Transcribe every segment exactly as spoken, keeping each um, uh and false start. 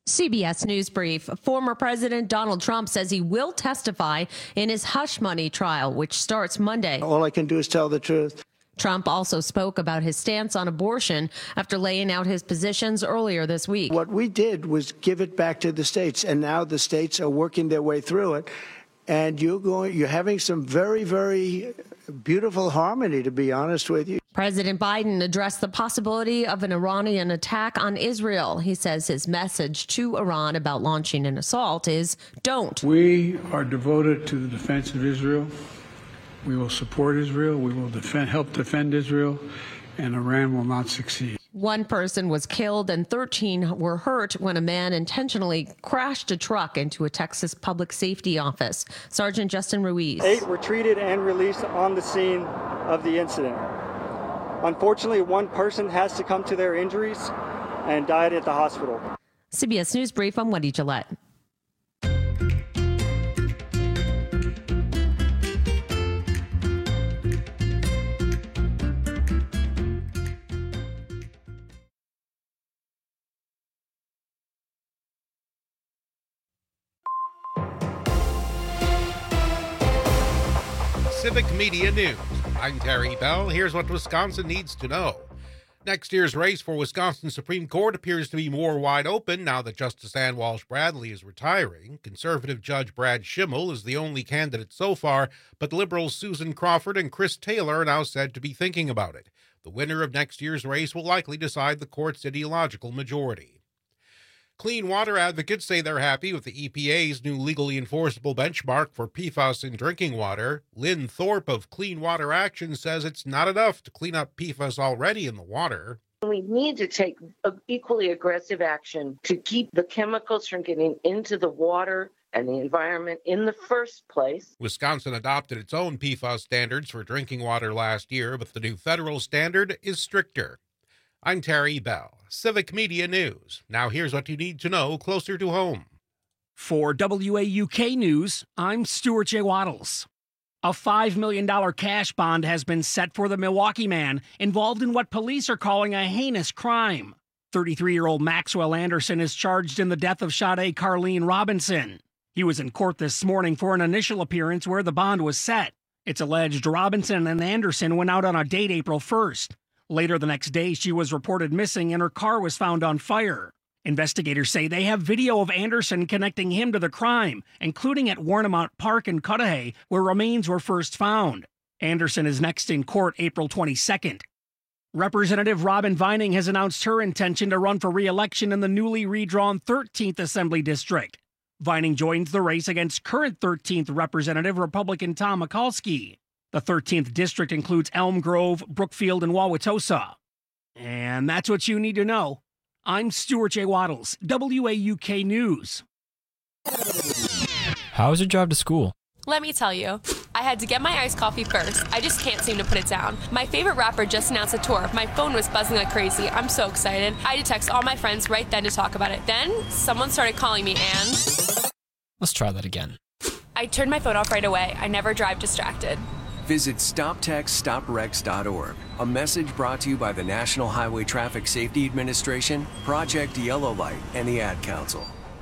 C B S News Brief. Former President Donald Trump says he will testify in his hush money trial, which starts Monday. All I can do is tell the truth. Trump also spoke about his stance on abortion after laying out his positions earlier this week. What we did was give it back to the states, and now the states are working their way through it. And you're going, you're having some very, very beautiful harmony, to be honest with you. President Biden addressed the possibility of an Iranian attack on Israel. He says his message to Iran about launching an assault is don't. We are devoted to the defense of Israel. We will support Israel. We will defend, help defend Israel, and Iran will not succeed. One person was killed and thirteen were hurt when a man intentionally crashed a truck into a Texas public safety office. Sergeant Justin Ruiz. Eight were treated and released on the scene of the incident. Unfortunately, one person has succumbed to their injuries and died at the hospital. C B S News Brief, I'm Wendy Gillette. Civic Media News. I'm Terry Bell. Here's what Wisconsin needs to know. Next year's race for Wisconsin Supreme Court appears to be more wide open now that Justice Ann Walsh Bradley is retiring. Conservative Judge Brad Schimmel is the only candidate so far, but liberals Susan Crawford and Chris Taylor are now said to be thinking about it. The winner of next year's race will likely decide the court's ideological majority. Clean water advocates say they're happy with the E P A's new legally enforceable benchmark for P F A S in drinking water. Lynn Thorpe of Clean Water Action says it's not enough to clean up P F A S already in the water. We need to take equally aggressive action to keep the chemicals from getting into the water and the environment in the first place. Wisconsin adopted its own P F A S standards for drinking water last year, but the new federal standard is stricter. I'm Terry Bell, Civic Media News. Now here's what you need to know closer to home. For W A U K News, I'm Stuart J. Waddles. A five million dollars cash bond has been set for the Milwaukee man involved in what police are calling a heinous crime. thirty-three-year-old Maxwell Anderson is charged in the death of Sade Carlene Robinson. He was in court this morning for an initial appearance where the bond was set. It's alleged Robinson and Anderson went out on a date April first. Later the next day, she was reported missing and her car was found on fire. Investigators say they have video of Anderson connecting him to the crime, including at Warnemount Park in Cudahy, where remains were first found. Anderson is next in court April twenty-second. Representative Robin Vining has announced her intention to run for re-election in the newly redrawn thirteenth Assembly District. Vining joins the race against current thirteenth Representative Republican Tom Mikulski. The thirteenth District includes Elm Grove, Brookfield, and Wauwatosa. And that's what you need to know. I'm Stuart J. Waddles, W A U K News. How was your drive to school? Let me tell you, I had to get my iced coffee first. I just can't seem to put it down. My favorite rapper just announced a tour. My phone was buzzing like crazy. I'm so excited. I had to text all my friends right then to talk about it. Then someone started calling me and... Let's try that again. I turned my phone off right away. I never drive distracted. Visit stop text stop wrecks dot org. A message brought to you by the National Highway Traffic Safety Administration, Project Yellow Light, and the Ad Council.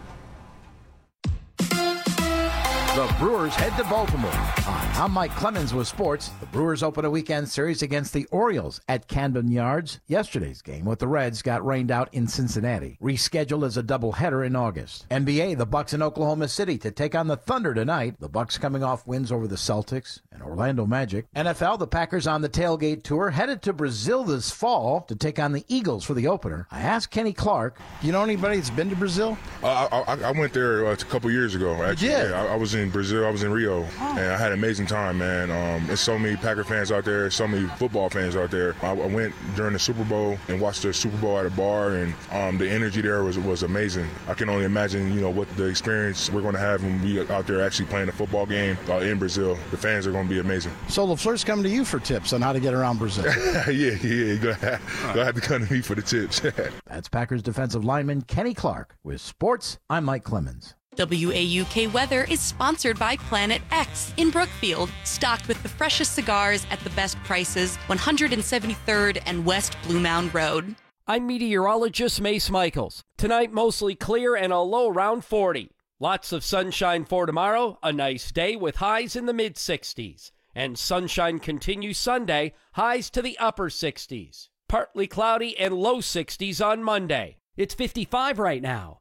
The Brewers head to Baltimore. Hi, I'm Mike Clemens with sports. The Brewers open a weekend series against the Orioles at Camden Yards. Yesterday's game with the Reds got rained out in Cincinnati. Rescheduled as a doubleheader in August. N B A, the Bucks in Oklahoma City to take on the Thunder tonight. The Bucks coming off wins over the Celtics and Orlando Magic. N F L, the Packers on the tailgate tour headed to Brazil this fall to take on the Eagles for the opener. I asked Kenny Clark. You know anybody that's been to Brazil? Uh, I, I, I went there uh, a couple years ago. Actually. You did? Yeah, I, I was in Brazil. I was in Rio, oh. and I had an amazing time, man. Um, there's so many Packer fans out there, so many football fans out there. I, I went during the Super Bowl and watched the Super Bowl at a bar, and um, the energy there was was amazing. I can only imagine, you know, what the experience we're going to have when we out there actually playing a football game uh, in Brazil. The fans are going to be amazing. So LaFleur's coming to you for tips on how to get around Brazil. yeah, yeah, you're going to have to come to me for the tips. That's Packers defensive lineman Kenny Clark. With sports, I'm Mike Clemens. W A U K Weather is sponsored by Planet X in Brookfield, stocked with the freshest cigars at the best prices, one hundred seventy-third and West Blue Mound Road. I'm meteorologist Mace Michaels. Tonight, mostly clear and a low around forty. Lots of sunshine for tomorrow, a nice day with highs in the mid sixties. And sunshine continues Sunday, highs to the upper sixties. Partly cloudy and low sixties on Monday. It's fifty-five right now.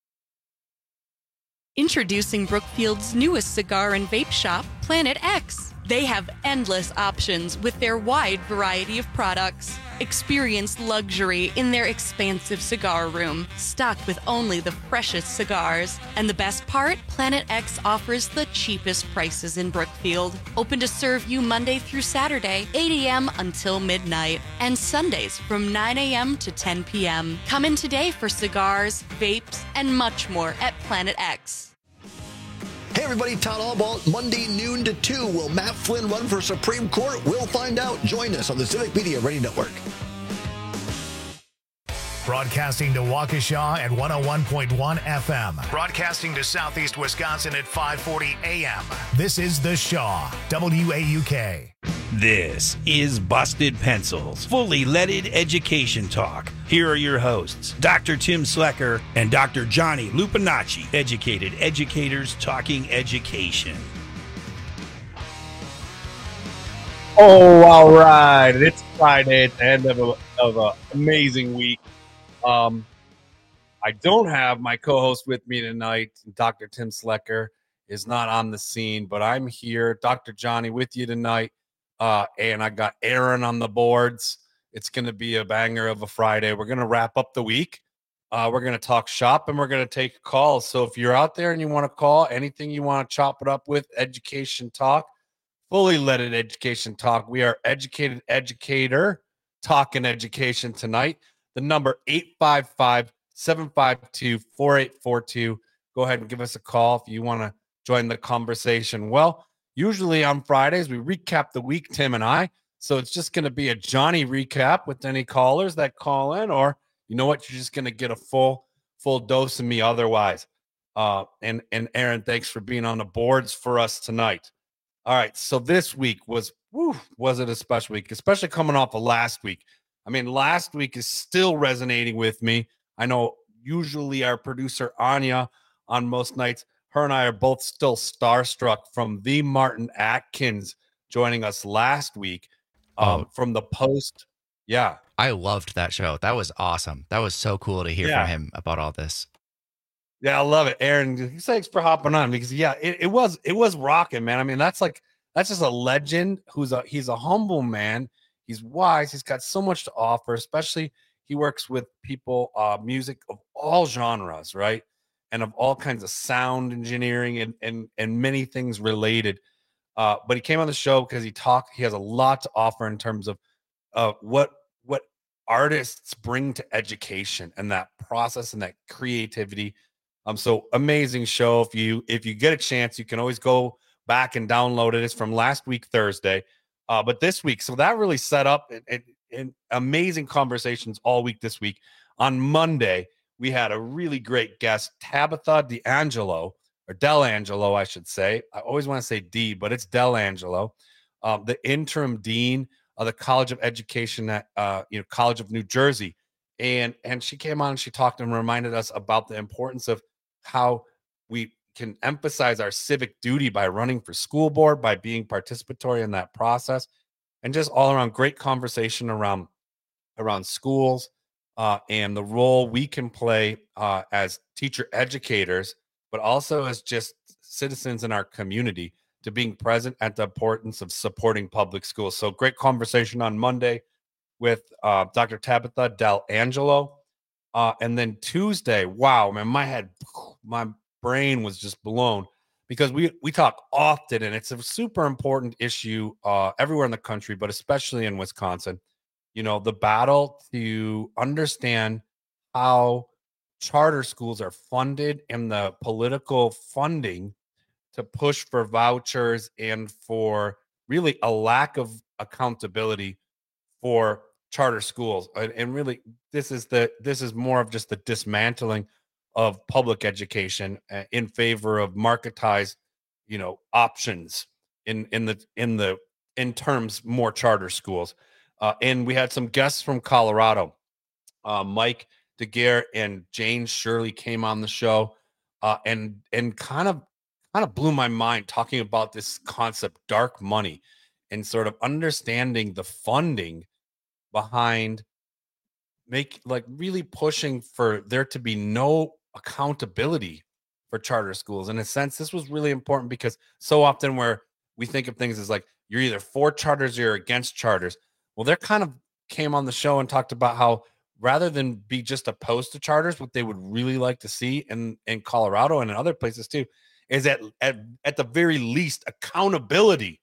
Introducing Brookfield's newest cigar and vape shop, Planet X. They have endless options with their wide variety of products. Experience luxury in their expansive cigar room, stocked with only the freshest cigars. And the best part? Planet X offers the cheapest prices in Brookfield. Open to serve you Monday through Saturday, eight a.m. until midnight, and Sundays from nine a.m. to ten p.m. Come in today for cigars, vapes, and much more at Planet X. Hey everybody, Todd Allball, Monday noon to two. Will Matt Flynn run for Supreme Court? We'll find out. Join us on the Civic Media Radio Network. Broadcasting to Waukesha at one oh one point one F M. Broadcasting to Southeast Wisconsin at five forty A M. This is The Shaw, W A U K. This is Busted Pencils, fully leaded education talk. Here are your hosts, Doctor Tim Slecker and Doctor Johnny Lupinacci, educated educators talking education. Oh, all right. It's Friday at the end of an of a amazing week. Um, I don't have my co-host with me tonight. Doctor Tim Slecker is not on the scene, but I'm here, Doctor Johnny, with you tonight. Uh, and I got Aaron on the boards. It's going to be a banger of a Friday. We're going to wrap up the week. Uh, we're going to talk shop, and we're going to take calls. So if you're out there and you want to call, anything you want to chop it up with, education talk, fully leaded education talk. We are educated educator talking education tonight. The number eight five five, seven five two, four eight four two. Go ahead and give us a call if you want to join the conversation. Well, usually on Fridays, we recap the week, Tim and I. So it's just going to be a Johnny recap with any callers that call in, or you know what? You're just going to get a full, full dose of me otherwise. Uh, and, and Aaron, thanks for being on the boards for us tonight. All right. So this week was, whew, was it a special week, especially coming off of last week. I mean, last week is still resonating with me. I know usually our producer, Anya, on most nights, her and I are both still starstruck from the Martin Atkins joining us last week um, oh. from the Post. Yeah. I loved that show. That was awesome. That was so cool to hear yeah. from him about all this. Yeah, I love it. Aaron, thanks for hopping on because, yeah, it, it was it was rocking, man. I mean, that's like, that's just a legend who's a, he's a humble man. He's wise. He's got so much to offer, especially he works with people, uh, music of all genres, right? And of all kinds of sound engineering and and and many things related. Uh, but he came on the show because he talked, he has a lot to offer in terms of uh, what what artists bring to education and that process and that creativity. Um, so amazing show. If you if you get a chance, you can always go back and download it. It's from last week, Thursday. Uh, but this week, so that really set up and, and, and amazing conversations all week this week. On Monday, we had a really great guest, Tabitha D'Angelo, or Delangelo, I should say. I always want to say D, but it's Delangelo, um, the interim dean of the College of Education at uh, you know College of New Jersey. And, and she came on and she talked and reminded us about the importance of how we can emphasize our civic duty by running for school board, by being participatory in that process, and just all around great conversation around, around schools uh, and the role we can play uh, as teacher educators, but also as just citizens in our community to being present at the importance of supporting public schools. So great conversation on Monday with uh, Doctor Tabitha D'Angelo. Uh, and then Tuesday, wow, man, my head, my brain was just blown because we we talk often, and it's a super important issue uh, everywhere in the country, but especially in Wisconsin. You know, the battle to understand how charter schools are funded and the political funding to push for vouchers and for really a lack of accountability for charter schools. And, and really, this is the this is more of just the dismantling of public education uh, in favor of marketized, you know, options in in the in the in terms more charter schools. Uh, and we had some guests from Colorado. uh, Mike DeGuerre and Jane Shirley came on the show uh, and and kind of kind of blew my mind talking about this concept, dark money, and sort of understanding the funding behind make like really pushing for there to be no accountability for charter schools. In a sense, this was really important because so often where we think of things as like you're either for charters or you're against charters. Well, they're kind of came on the show and talked about how rather than be just opposed to charters, what they would really like to see in, in Colorado and in other places too, is at, at, at the very least accountability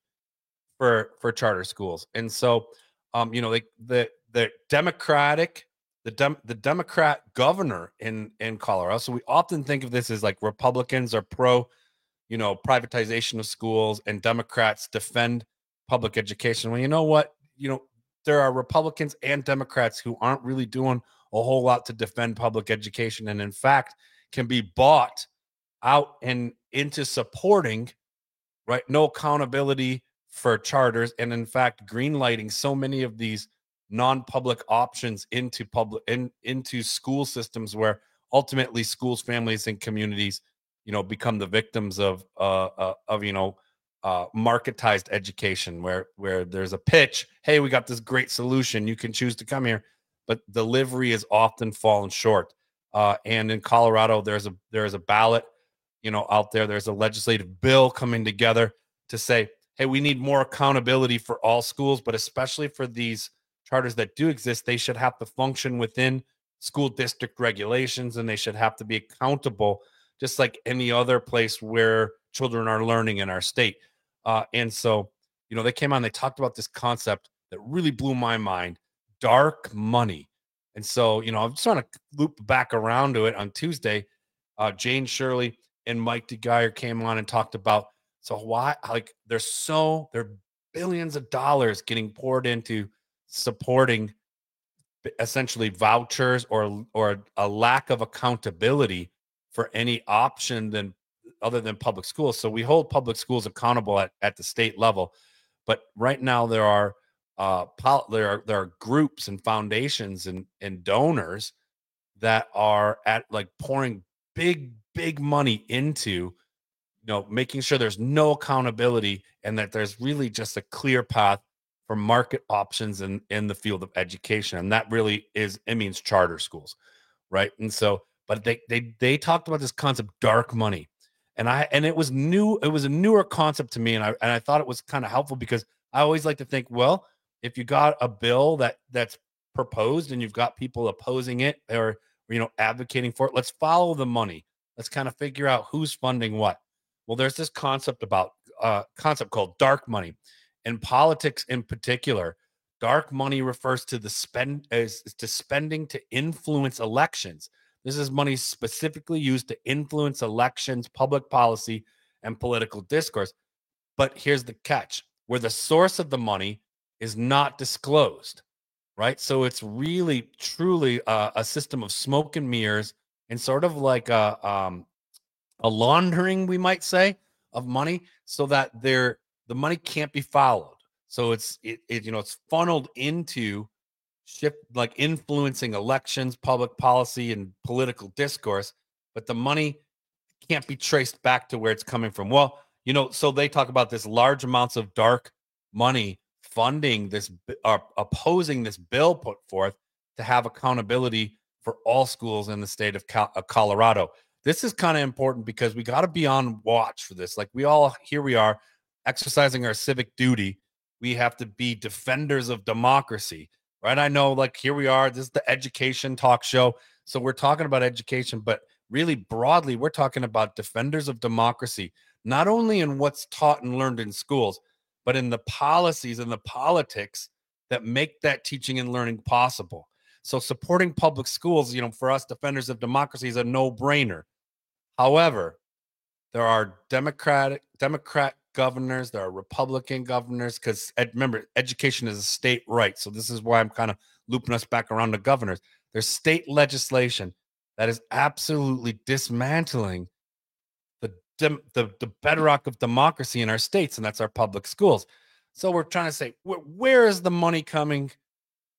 for, for charter schools. And so, um, you know, like the, the Democratic, the Dem, the Democrat governor in, in Colorado. So we often think of this as like Republicans are pro, you know, privatization of schools and Democrats defend public education. Well, you know what, you know, there are Republicans and Democrats who aren't really doing a whole lot to defend public education, and in fact can be bought out and into supporting, right, no accountability for charters, and in fact greenlighting so many of these non-public options into public in, into school systems where ultimately schools, families, and communities, you know, become the victims of uh, uh of you know uh marketized education where where there's a pitch, hey, we got this great solution, you can choose to come here, but delivery is often fallen short. Uh and in Colorado there's a there's a ballot, you know, out there, there's a legislative bill coming together to say, hey, we need more accountability for all schools, but especially for these charters that do exist, they should have to function within school district regulations, and they should have to be accountable just like any other place where children are learning in our state. Uh, and so, you know, they came on, they talked about this concept that really blew my mind, dark money. And so, you know, I'm just trying to loop back around to it on Tuesday. Uh, Jane Shirley and Mike DeGuerre came on and talked about, so why, like, there's so, there are billions of dollars getting poured into supporting essentially vouchers or, or a lack of accountability for any option than other than public schools. So we hold public schools accountable at, at the state level, but right now there are uh pol- there are there are groups and foundations and and donors that are at like pouring big big money into, you know, making sure there's no accountability and that there's really just a clear path for market options in in the field of education. And that really is, it means charter schools, right? And so but they they they talked about this concept, dark money. And I and it was new, it was a newer concept to me. And I and I thought it was kind of helpful because I always like to think, well, if you got a bill that that's proposed and you've got people opposing it or, you know, advocating for it, let's follow the money. Let's kind of figure out who's funding what. Well, there's this concept about uh concept called dark money. In politics in particular, dark money refers to the spend as to spending to influence elections. This is money specifically used to influence elections, public policy, and political discourse. But here's the catch, where the source of the money is not disclosed, right? So it's really, truly a, a system of smoke and mirrors and sort of like a, um, a laundering, we might say, of money so that there the money can't be followed. So it's, it, it you know, it's funneled into shift, like influencing elections, public policy, and political discourse, but the money can't be traced back to where it's coming from. Well, you know, so they talk about this large amounts of dark money funding this or opposing this bill put forth to have accountability for all schools in the state of Colorado. This is kind of important because we got to be on watch for this. Like we all, here we are exercising our civic duty. We have to be defenders of democracy. Right. I know, like, here we are. This is the education talk show. So we're talking about education, but really broadly, we're talking about defenders of democracy, not only in what's taught and learned in schools, but in the policies and the politics that make that teaching and learning possible. So supporting public schools, you know, for us defenders of democracy is a no-brainer. However, there are Democratic, Democrat governors, there are Republican governors, because remember, education is a state right. So this is why I'm kind of looping us back around to governors. There's state legislation that is absolutely dismantling the, the, the bedrock of democracy in our states, and that's our public schools. So we're trying to say, where, where is the money coming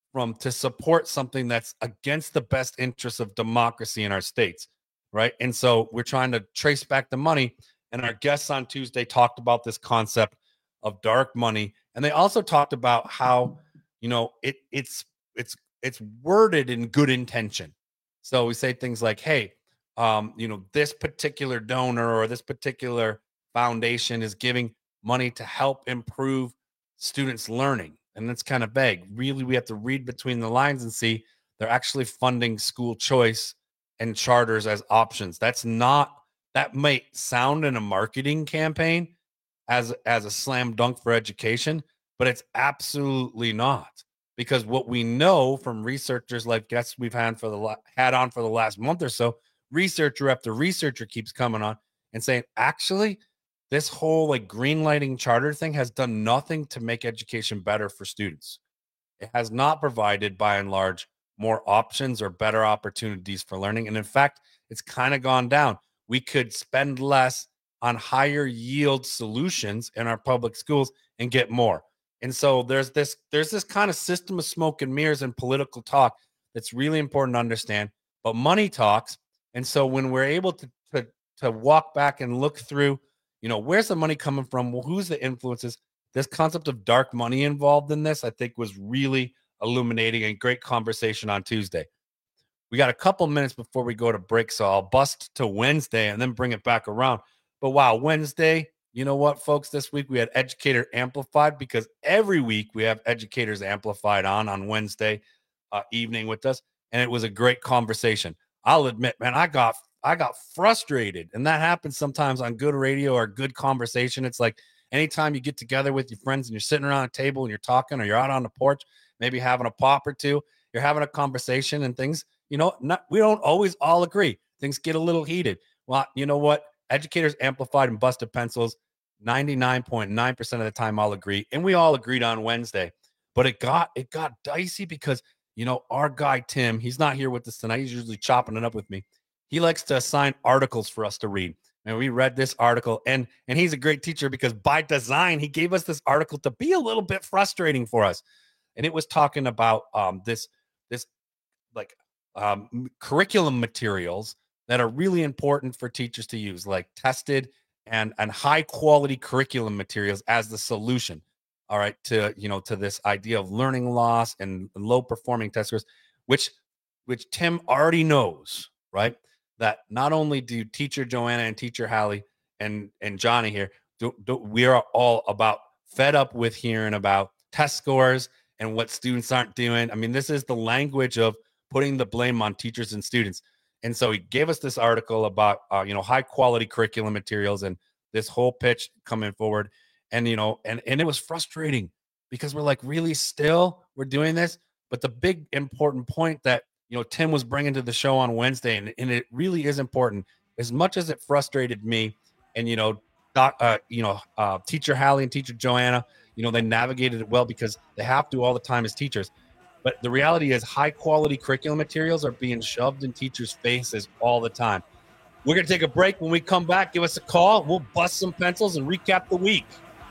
from to support something that's against the best interests of democracy in our states, right? And so we're trying to trace back the money. And our guests on Tuesday talked about this concept of dark money, and they also talked about how, you know, it it's it's it's worded in good intention. So we say things like, "Hey, um, you know, this particular donor or this particular foundation is giving money to help improve students' learning." And that's kind of vague. Really, we have to read between the lines and see they're actually funding school choice and charters as options. That's not, that might sound in a marketing campaign as, as a slam dunk for education, but it's absolutely not. Because what we know from researchers like guests we've had for the had on for the last month or so, researcher after researcher keeps coming on and saying, actually, this whole like green lighting charter thing has done nothing to make education better for students. It has not provided, by and large, more options or better opportunities for learning. And in fact, it's kind of gone down. We could spend less on higher yield solutions in our public schools and get more. And so there's this, there's this kind of system of smoke and mirrors and political talk that's really important to understand, but money talks. And so when we're able to, to, to walk back and look through, you know, where's the money coming from? Well, who's the influences? This concept of dark money involved in this, I think, was really illuminating and great conversation on Tuesday. We got a couple minutes before we go to break, so I'll bust to Wednesday and then bring it back around. But wow, Wednesday, you know what, folks? This week we had Educator Amplified, because every week we have Educators Amplified on on Wednesday uh, evening with us, and it was a great conversation. I'll admit, man, I got I got frustrated, and that happens sometimes on good radio or good conversation. It's like anytime you get together with your friends and you're sitting around a table and you're talking, or you're out on the porch, maybe having a pop or two, you're having a conversation and things, you know, not, we don't always all agree. Things get a little heated. Well, you know what? Educators Amplified and Busted Pencils, ninety-nine point nine percent of the time I'll agree. And we all agreed on Wednesday, but it got, it got dicey because, you know, our guy, Tim, he's not here with us tonight. He's usually chopping it up with me. He likes to assign articles for us to read. And we read this article, and, and he's a great teacher because by design, he gave us this article to be a little bit frustrating for us. And it was talking about um, this, this like um, curriculum materials that are really important for teachers to use, like tested and, and high quality curriculum materials as the solution. All right. To, you know, to this idea of learning loss and low performing test scores, which, which Tim already knows, right? That not only do teacher Joanna and teacher Hallie and, and Johnny here, do, do, we are all about fed up with hearing about test scores and what students aren't doing. I mean, this is the language of putting the blame on teachers and students. And so he gave us this article about, uh, you know, high quality curriculum materials and this whole pitch coming forward. And, you know, and, and it was frustrating because we're like, really still we're doing this. But the big important point that, you know, Tim was bringing to the show on Wednesday, and, and it really is important, as much as it frustrated me. And, you know, doc, uh, you know, uh, teacher Hallie and teacher Joanna, you know, they navigated it well because they have to all the time as teachers. But the reality is high quality curriculum materials are being shoved in teachers' faces all the time. We're going to take a break. When we come back, give us a call. We'll bust some pencils and recap the week.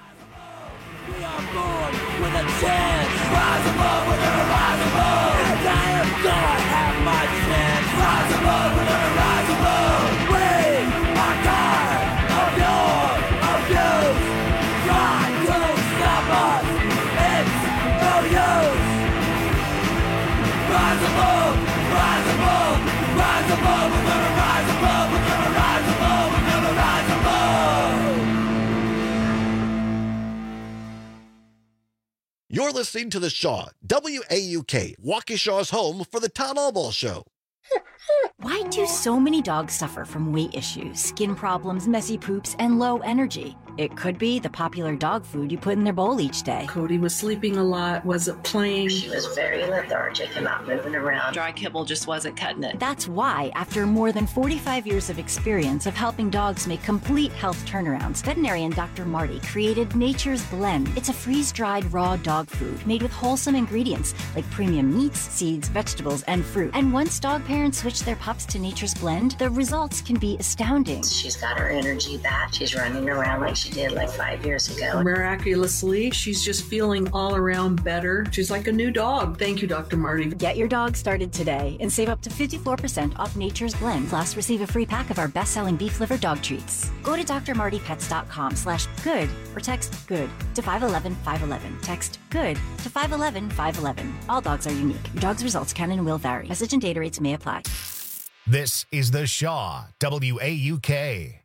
We are born with a chance. Rise above, we're gonna rise above. And I am gonna have my chance. Rise above, we're gonna rise above. We are tired of your abuse. Try to stop us. It's no use. Rise above, rise above, rise above. We're gonna rise above. We're gonna rise above. We're gonna rise above. You're listening to The Shaw, W A U K, Waukesha's home for the Todd Albaugh Show. Why do so many dogs suffer from weight issues, skin problems, messy poops, and low energy? It could be the popular dog food you put in their bowl each day. Cody was sleeping a lot, wasn't playing. She was very lethargic and not moving around. Dry kibble just wasn't cutting it. That's why, after more than forty-five years of experience of helping dogs make complete health turnarounds, veterinarian Doctor Marty created Nature's Blend. It's a freeze-dried raw dog food made with wholesome ingredients like premium meats, seeds, vegetables, and fruit. And once dog parents switch their pups to Nature's Blend, the results can be astounding. She's got her energy back. She's running around like she she did like five years ago. Miraculously, she's just feeling all around better. She's like a new dog. Thank you, Doctor Marty. Get your dog started today and save up to fifty-four percent off Nature's Blend. Plus, receive a free pack of our best-selling beef liver dog treats. Go to d r marty pets dot com slash good or text good to five one one five one one. Text good to five one one five one one. All dogs are unique. Your dog's results can and will vary. Message and data rates may apply. This is the Shaw, W A U K.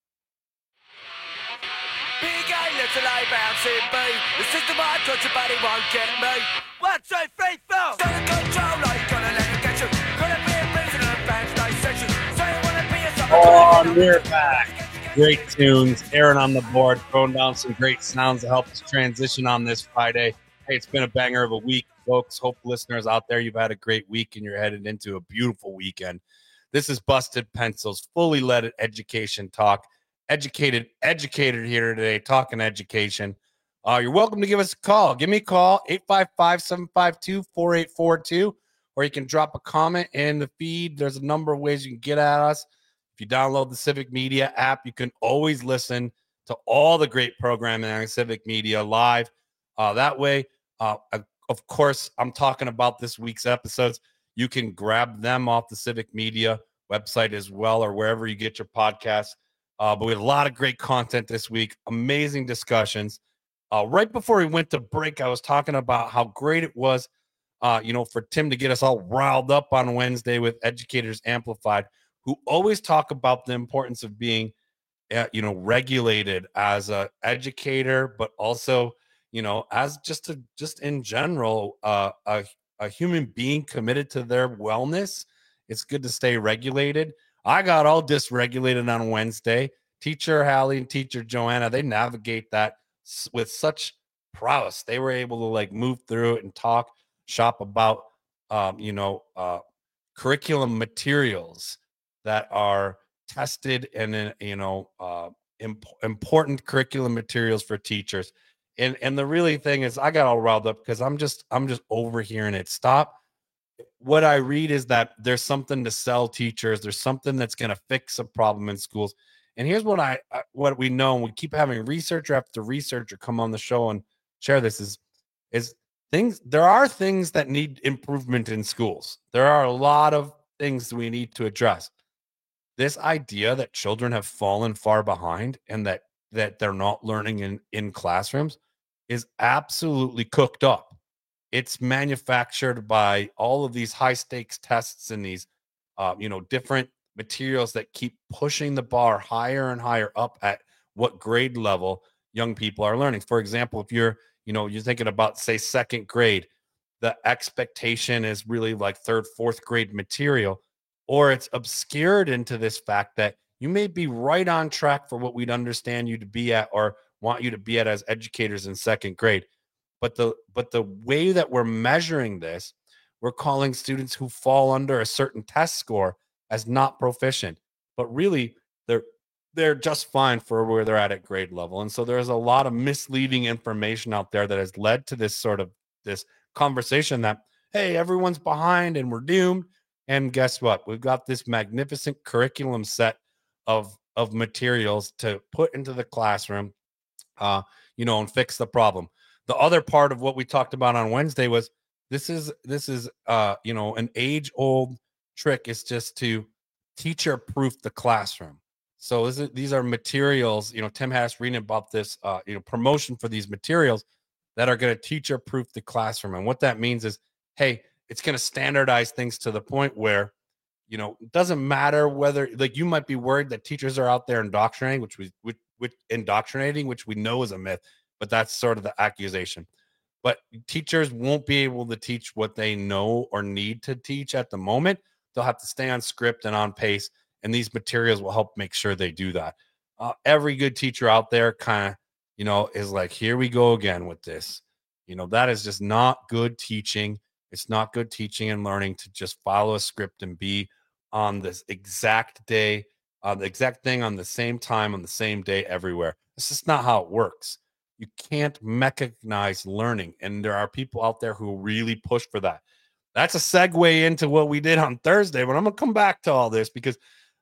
Big A, little A, bouncing B. The system I touch your body won't get me. One, two, three, four. Stand control, like you're gonna let it get you. Gonna be a reason of band stage section. So you wanna be a summer. Oh, we're back. Great tunes. Aaron on the board, throwing down some great sounds to help us transition on this Friday. Hey, it's been a banger of a week, folks. Hope listeners out there, you've had a great week and you're headed into a beautiful weekend. This is Busted Pencils, fully leaded education talk. Educated, educated here today, talking education. Uh, you're welcome to give us a call. Give me a call, eight five five, seven five two, four eight four two, or you can drop a comment in the feed. There's a number of ways you can get at us. If you download the Civic Media app, you can always listen to all the great programming on Civic Media live. Uh, that way, uh, of course, I'm talking about this week's episodes. You can grab them off the Civic Media website as well, or wherever you get your podcasts. Uh, but we had a lot of great content this week, amazing discussions. Uh, right before we went to break, I was talking about how great it was, uh, you know, for Tim to get us all riled up on Wednesday with Educators Amplified, who always talk about the importance of being, uh, you know, regulated as a educator, but also, you know, as just a just in general, uh, a a human being committed to their wellness. It's good to stay regulated. I got all dysregulated on Wednesday. Teacher Hallie and Teacher Joanna, they navigate that with such prowess. They were able to like move through it and talk shop about, um, you know, uh, curriculum materials that are tested and, uh, you know, uh, imp- important curriculum materials for teachers. And and the really thing is, I got all riled up because I'm just I'm just overhearing it. Stop. What I read is that there's something to sell teachers. There's something that's going to fix a problem in schools. And here's what I what we know. And we keep having researcher after researcher come on the show and share this is is things. There are things that need improvement in schools. There are a lot of things we need to address. This idea that children have fallen far behind and that that they're not learning in in classrooms is absolutely cooked up. It's manufactured by all of these high stakes tests and these, uh, you know, different materials that keep pushing the bar higher and higher up at what grade level young people are learning. For example, if you're, you know, you're thinking about, say, second grade, the expectation is really like third, fourth grade material, or it's obscured into this fact that you may be right on track for what we'd understand you to be at or want you to be at as educators in second grade. But the but the way that we're measuring this, we're calling students who fall under a certain test score as not proficient. But really, they're they're just fine for where they're at at grade level. And so there's a lot of misleading information out there that has led to this sort of this conversation that, hey, everyone's behind and we're doomed. And guess what? We've got this magnificent curriculum set of of materials to put into the classroom, uh, you know, and fix the problem. The other part of what we talked about on Wednesday was this is this is uh, you know, an age-old trick is just to teacher-proof the classroom. So this is, these are materials, you know, Tim had us reading about this, uh, you know, promotion for these materials that are going to teacher-proof the classroom. And what that means is, hey, it's going to standardize things to the point where, you know, it doesn't matter whether, like, you might be worried that teachers are out there indoctrinating, which we, which, which indoctrinating, which we know is a myth, but that's sort of the accusation. But teachers won't be able to teach what they know or need to teach at the moment. They'll have to stay on script and on pace, and these materials will help make sure they do that. Uh, every good teacher out there kind of, you know, is like, here we go again with this. You know, that is just not good teaching. It's not good teaching and learning to just follow a script and be on this exact day, uh, the exact thing on the same time, on the same day everywhere. It's just not how it works. You can't mechanize learning. And there are people out there who really push for that. That's a segue into what we did on Thursday, but I'm going to come back to all this because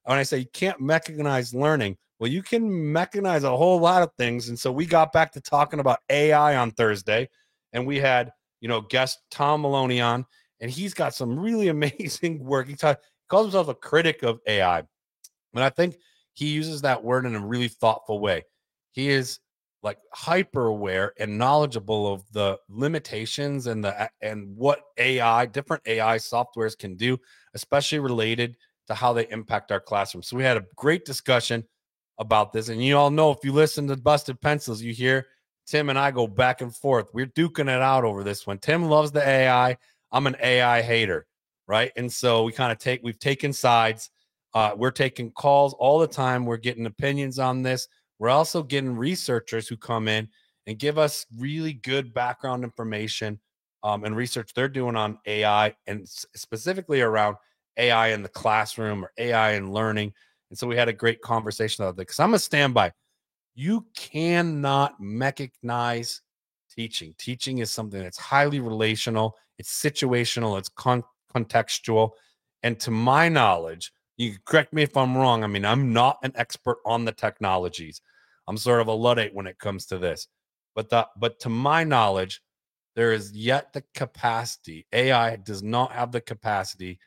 when I say you can't mechanize learning, well, you can mechanize a whole lot of things. And so we got back to talking about A I on Thursday, and we had, you know, guest Tom Maloney on, and he's got some really amazing work. He, talk, he calls himself a critic of A I, but I think he uses that word in a really thoughtful way. He is like hyper aware and knowledgeable of the limitations and the and what A I, different A I softwares can do, especially related to how they impact our classroom. So we had a great discussion about this. And you all know, if you listen to Busted Pencils, you hear Tim and I go back and forth. We're duking it out over this one. Tim loves the A I. I'm an A I hater, right? And so we kind of take, we've taken sides. Uh, we're taking calls all the time. We're getting opinions on this. We're also getting researchers who come in and give us really good background information um, and research they're doing on A I, and specifically around A I in the classroom or A I in learning. And so we had a great conversation about that, because I'm a standby. You cannot mechanize teaching. Teaching is something that's highly relational. It's situational. It's con- contextual. And to my knowledge, you can correct me if I'm wrong. I mean, I'm not an expert on the technologies. I'm sort of a Luddite when it comes to this. But the, but to my knowledge, there is yet the capacity. A I does not have the capacity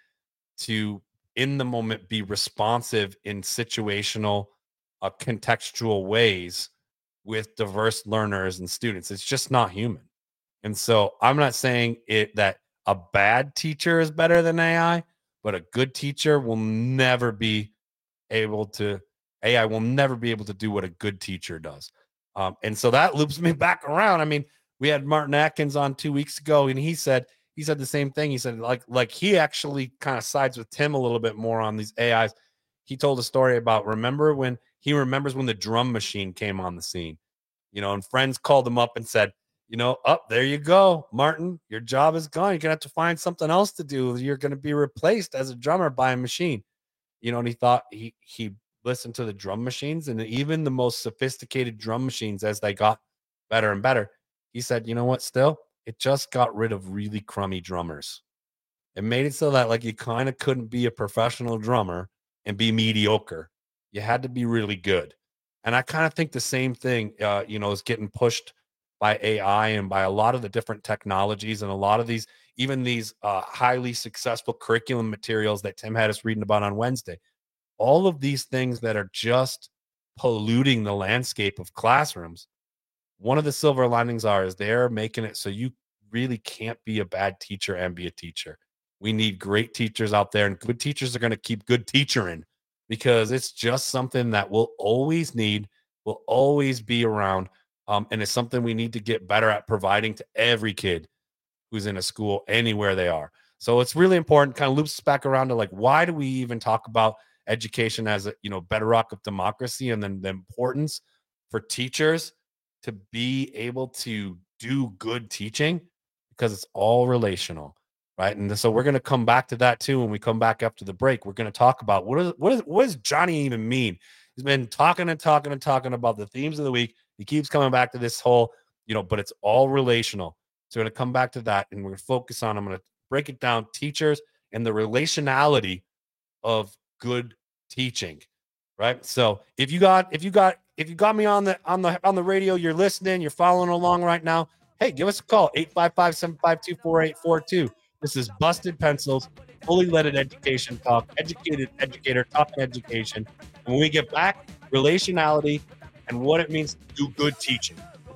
to, in the moment, be responsive in situational, uh, contextual ways with diverse learners and students. It's just not human. And so I'm not saying it that a bad teacher is better than A I, but a good teacher will never be able to, A I will never be able to do what a good teacher does. Um, and so that loops me back around. I mean, we had Martin Atkins on two weeks ago, and he said, he said the same thing. He said, like, like he actually kind of sides with Tim a little bit more on these A Is. He told a story about, remember when he remembers when the drum machine came on the scene, you know, and friends called him up and said, you know, up, oh, there you go, Martin, your job is gone. You're going to have to find something else to do. You're going to be replaced as a drummer by a machine, you know, and he thought he, he listened to the drum machines, and even the most sophisticated drum machines, as they got better and better, he said, you know what, still, it just got rid of really crummy drummers. It made it so that, like, you kind of couldn't be a professional drummer and be mediocre. You had to be really good. And I kind of think the same thing, uh, you know, is getting pushed by A I and by a lot of the different technologies, and a lot of these, even these uh, highly successful curriculum materials that Tim had us reading about on Wednesday. All of these things that are just polluting the landscape of classrooms. One of the silver linings are is they're making it so you really can't be a bad teacher and be a teacher. We need great teachers out there, and good teachers are going to keep good teachering, because it's just something that we'll always need, will always be around. Um, and it's something we need to get better at providing to every kid who's in a school, anywhere they are. So it's really important, kind of loops us back around to, like, why do we even talk about education as a, you know, bedrock of democracy, and then the importance for teachers to be able to do good teaching, because it's all relational, right? And so we're going to come back to that too when we come back after the break. We're going to talk about what is what is what does Johnny even mean? He's been talking and talking and talking about the themes of the week. He keeps coming back to this whole, you know, but it's all relational. So we're going to come back to that, and we're going to focus on, I'm going to break it down, teachers and the relationality of good teaching, right? So if you got, if you got, if you got me on the, on the, on the radio, you're listening, you're following along right now, hey, give us a call, eight five five, seven five two, four eight four two. This is Busted Pencils, fully leaded education talk, educated educator, talking education. And when we get back, relationality and what it means to do good teaching.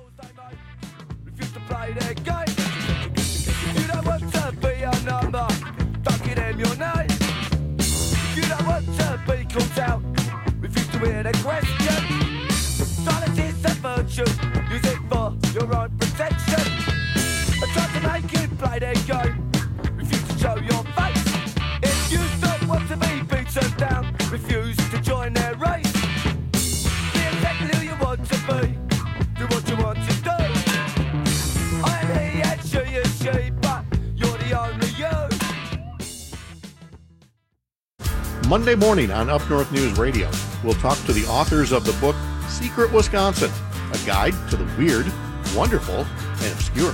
Use it for your own protection. I try to make it play their game. Refuse to show your face. If you don't want to be beaten down, refuse to join their race. Be exactly who you want to be. Do what you want to do. I am he and she is she, but you're the only you. Monday morning on Up North News Radio, we'll talk to the authors of the book Secret Wisconsin, a guide to the weird, wonderful, and obscure.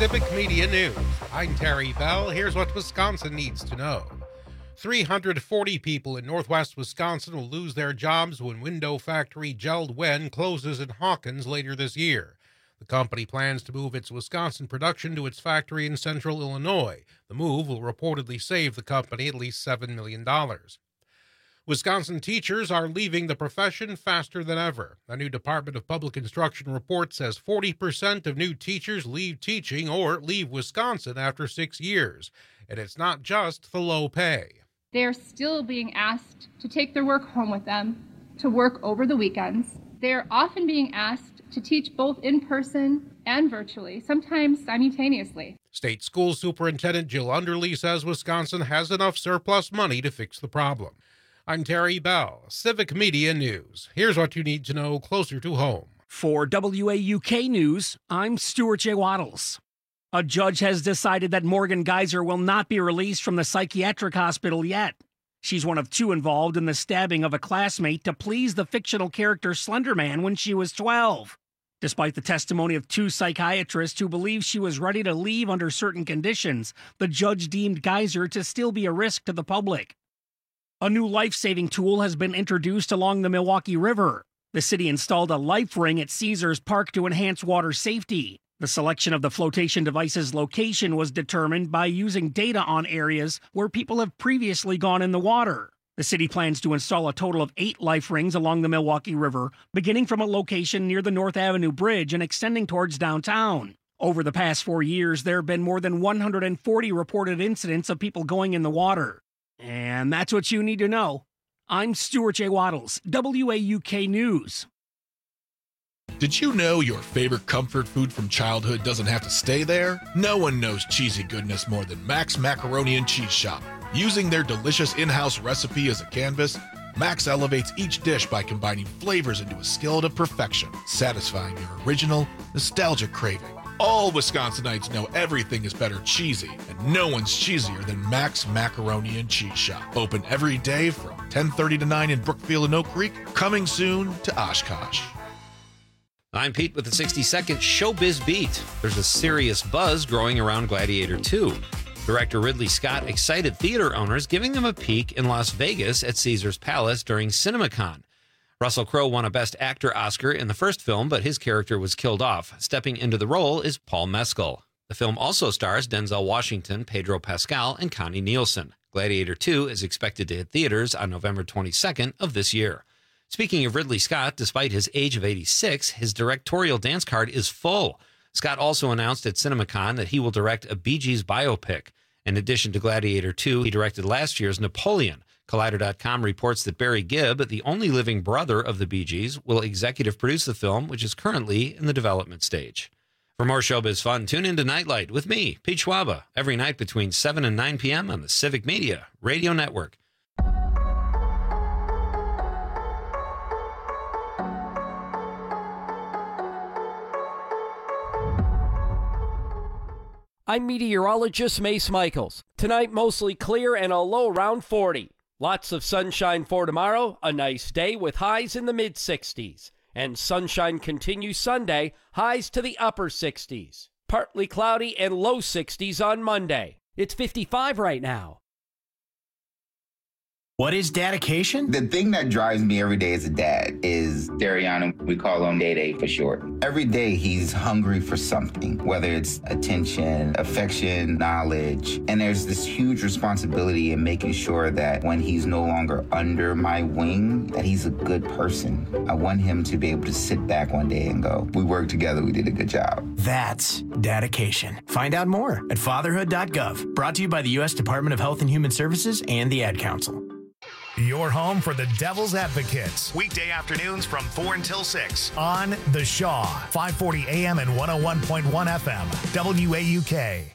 Civic Media News. I'm Terry Bell. Here's what Wisconsin needs to know. three hundred forty people in northwest Wisconsin will lose their jobs when window factory JELD-WEN closes in Hawkins later this year. The company plans to move its Wisconsin production to its factory in central Illinois. The move will reportedly save the company at least seven million dollars. Wisconsin teachers are leaving the profession faster than ever. A new Department of Public Instruction report says forty percent of new teachers leave teaching or leave Wisconsin after six years. And it's not just the low pay. They're still being asked to take their work home with them, to work over the weekends. They're often being asked to teach both in person and virtually, sometimes simultaneously. State School Superintendent Jill Underly says Wisconsin has enough surplus money to fix the problem. I'm Terry Bell, Civic Media News. Here's what you need to know closer to home. For W A U K News, I'm Stuart J. Waddles. A judge has decided that Morgan Geyser will not be released from the psychiatric hospital yet. She's one of two involved in the stabbing of a classmate to please the fictional character Slender Man when she was twelve. Despite the testimony of two psychiatrists who believe she was ready to leave under certain conditions, the judge deemed Geyser to still be a risk to the public. A new life-saving tool has been introduced along the Milwaukee River. The city installed a life ring at Caesars Park to enhance water safety. The selection of the flotation device's location was determined by using data on areas where people have previously gone in the water. The city plans to install a total of eight life rings along the Milwaukee River, beginning from a location near the North Avenue Bridge and extending towards downtown. Over the past four years, there have been more than one hundred forty reported incidents of people going in the water. And that's what you need to know. I'm Stuart J. Waddles, W A U K News. Did you know your favorite comfort food from childhood doesn't have to stay there? No one knows cheesy goodness more than Max Macaroni and Cheese Shop. Using their delicious in-house recipe as a canvas, Max elevates each dish by combining flavors into a skillet of perfection, satisfying your original, nostalgic craving. All Wisconsinites know everything is better cheesy, and no one's cheesier than Max Macaroni and Cheese Shop. Open every day from ten thirty to nine in Brookfield and Oak Creek, coming soon to Oshkosh. I'm Pete with the sixty second Showbiz Beat. There's a serious buzz growing around Gladiator two. Director Ridley Scott excited theater owners, giving them a peek in Las Vegas at Caesars Palace during CinemaCon. Russell Crowe won a Best Actor Oscar in the first film, but his character was killed off. Stepping into the role is Paul Mescal. The film also stars Denzel Washington, Pedro Pascal, and Connie Nielsen. Gladiator two is expected to hit theaters on November twenty-second of this year. Speaking of Ridley Scott, despite his age of eighty-six, his directorial dance card is full. Scott also announced at CinemaCon that he will direct a Bee Gees biopic. In addition to Gladiator two, he directed last year's Napoleon. Collider dot com reports that Barry Gibb, the only living brother of the Bee Gees, will executive produce the film, which is currently in the development stage. For more showbiz fun, tune in to Nightlight with me, Pete Schwaba, every night between seven and nine p.m. on the Civic Media Radio Network. I'm meteorologist Mace Michaels. Tonight, mostly clear and a low around forty. Lots of sunshine for tomorrow, a nice day with highs in the mid sixties. And sunshine continues Sunday, highs to the upper sixties. Partly cloudy and low sixties on Monday. It's fifty-five right now. What is dedication? The thing that drives me every day as a dad is Dariana. We call him Day Day for short. Every day he's hungry for something, whether it's attention, affection, knowledge. And there's this huge responsibility in making sure that when he's no longer under my wing, that he's a good person. I want him to be able to sit back one day and go, we worked together, we did a good job. That's dedication. Find out more at fatherhood dot gov. Brought to you by the U S Department of Health and Human Services and the Ad Council. Your home for the Devil's Advocates. Weekday afternoons from four until six on The Shaw, five forty A M and one oh one point one F M, W A U K.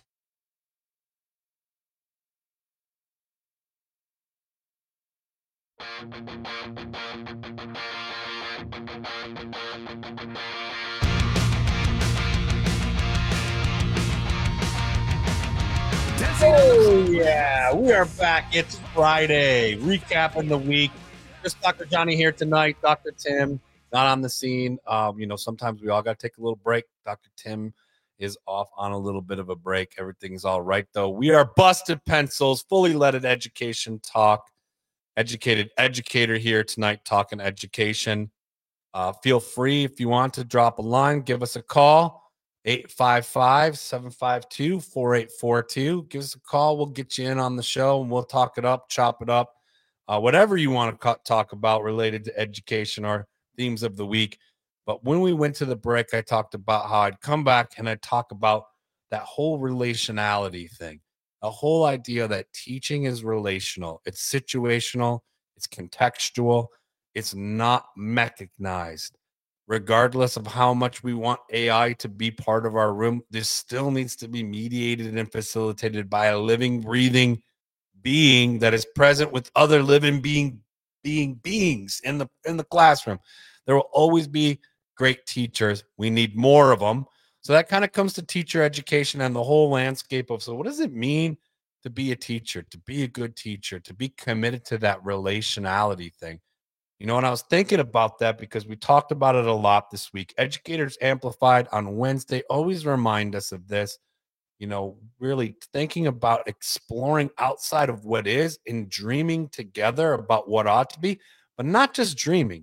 Oh, yeah, we are back. It's Friday, recapping the week. Just Doctor Johnny here tonight. Doctor Tim, not on the scene. Um, you know, sometimes we all got to take a little break. Doctor Tim is off on a little bit of a break. Everything's all right, though. We are Busted Pencils, fully leaded education talk. Educated educator here tonight talking education. Uh, feel free if you want to drop a line, give us a call, eight five five, seven five two, four eight four two. Give us a call. We'll get you in on the show, and we'll talk it up, chop it up, uh, whatever you want to talk about related to education or themes of the week. But when we went to the break, I talked about how I'd come back and I'd talk about that whole relationality thing, a whole idea that teaching is relational. It's situational. It's contextual. It's not mechanized. Regardless of how much we want A I to be part of our room, this still needs to be mediated and facilitated by a living, breathing being that is present with other living being being beings in the in the classroom. There will always be great teachers. We need more of them. So that kind of comes to teacher education and the whole landscape of, so what does it mean to be a teacher, to be a good teacher, to be committed to that relationality thing? You know, and I was thinking about that because we talked about it a lot this week. Educators Amplified on Wednesday always remind us of this, you know, really thinking about exploring outside of what is and dreaming together about what ought to be, but not just dreaming,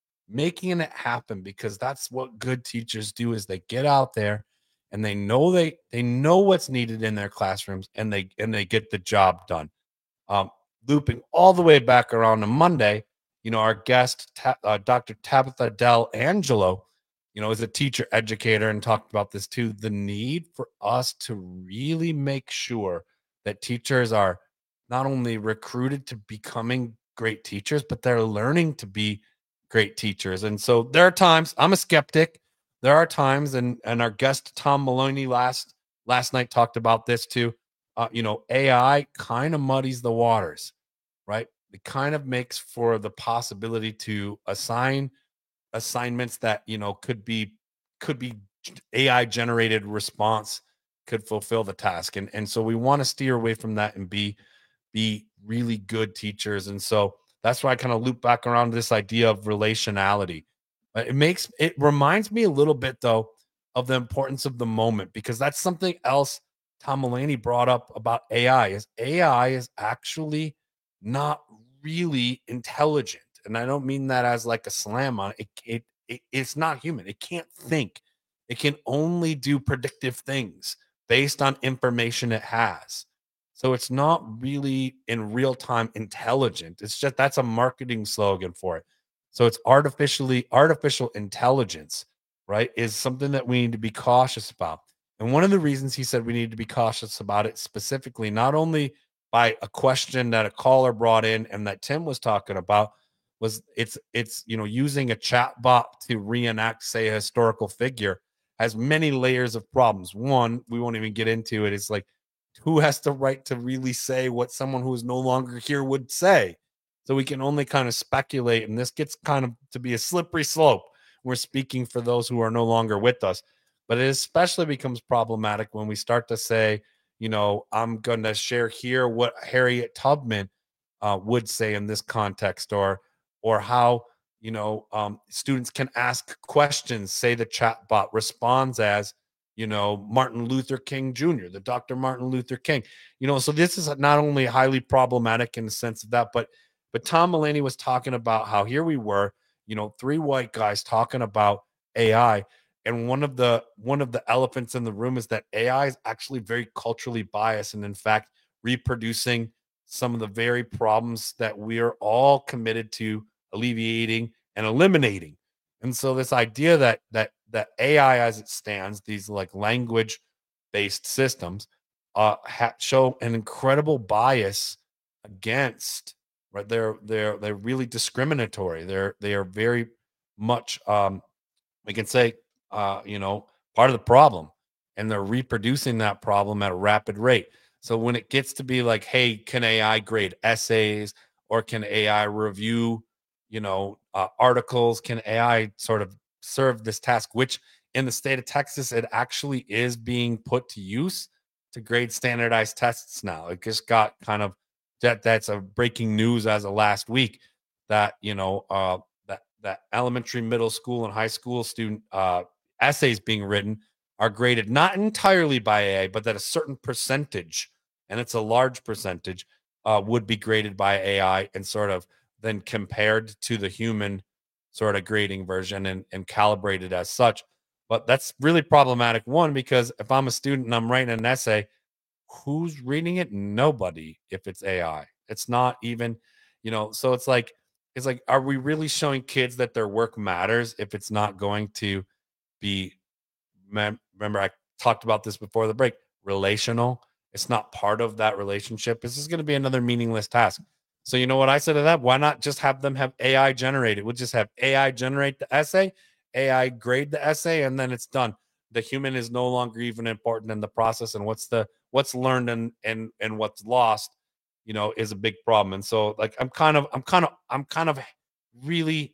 making it happen, because that's what good teachers do is they get out there and they know they they know what's needed in their classrooms, and they and they get the job done. Um, looping all the way back around to Monday, you know, our guest, Ta- uh, Doctor Tabitha Del Angelo, you know, is a teacher educator and talked about this too, the need for us to really make sure that teachers are not only recruited to becoming great teachers, but they're learning to be great teachers. And so there are times, I'm a skeptic. There are times, and and our guest Tom Maloney last last night talked about this too. Uh, you know, A I kind of muddies the waters, right? It kind of makes for the possibility to assign assignments that, you know, could be could be A I generated response could fulfill the task. And and so we want to steer away from that and be be really good teachers. And so that's why I kind of loop back around to this idea of relationality. Uh, It makes it reminds me a little bit though of the importance of the moment, because that's something else Tom Mulaney brought up about A I is A I is actually not really intelligent. And I don't mean that as like a slam on it. It, it. It's not human. It can't think. It can only do predictive things based on information it has. So it's not really in real time intelligent. It's just that's a marketing slogan for it. So it's artificially artificial intelligence, right? Is something that we need to be cautious about. And one of the reasons he said we need to be cautious about it specifically, not only by a question that a caller brought in and that Tim was talking about, was it's it's you know using a chat bot to reenact, say, a historical figure has many layers of problems. One, we won't even get into it. It's like, who has the right to really say what someone who is no longer here would say? So we can only kind of speculate, and this gets kind of to be a slippery slope. We're speaking for those who are no longer with us, but it especially becomes problematic when we start to say, you know, I'm going to share here what Harriet Tubman uh, would say in this context, or or how, you know, um, students can ask questions. Say the chat bot responds as, you know, Martin Luther King Junior, the Doctor Martin Luther King. You know, so this is not only highly problematic in the sense of that, but but Tom Mulaney was talking about how here we were, you know, three white guys talking about A I. And one of the one of the elephants in the room is that A I is actually very culturally biased, and in fact reproducing some of the very problems that we are all committed to alleviating and eliminating. And so this idea that that that A I as it stands, these like language based systems, uh, ha- show an incredible bias against, right? They're they're they're really discriminatory. They're they are very much um, we can say uh, you know part of the problem, and they're reproducing that problem at a rapid rate. So when it gets to be like, hey, can A I grade essays, or can A I review, you know, uh, articles? Can A I sort of serve this task, which in the state of Texas, it actually is being put to use to grade standardized tests now. It just got kind of that that's a breaking news as of last week that, you know, uh, that, that elementary, middle school, and high school student uh, essays being written are graded not entirely by A I, but that a certain percentage, and it's a large percentage, uh, would be graded by A I and sort of then compared to the human sort of grading version and, and calibrated as such. But that's really problematic. One, because if I'm a student and I'm writing an essay, who's reading it? Nobody. If it's A I, it's not even, you know, so it's like, it's like, are we really showing kids that their work matters if it's not going to be, remember I talked about this before the break, relational? It's not part of that relationship. This is going to be another meaningless task. So you know what I said to that? Why not just have them have A I generate it? We'll just have A I generate the essay, A I grade the essay, and then it's done. The human is no longer even important in the process, and what's the what's learned and and and what's lost, you know, is a big problem. And so, like, I'm kind of I'm kind of I'm kind of really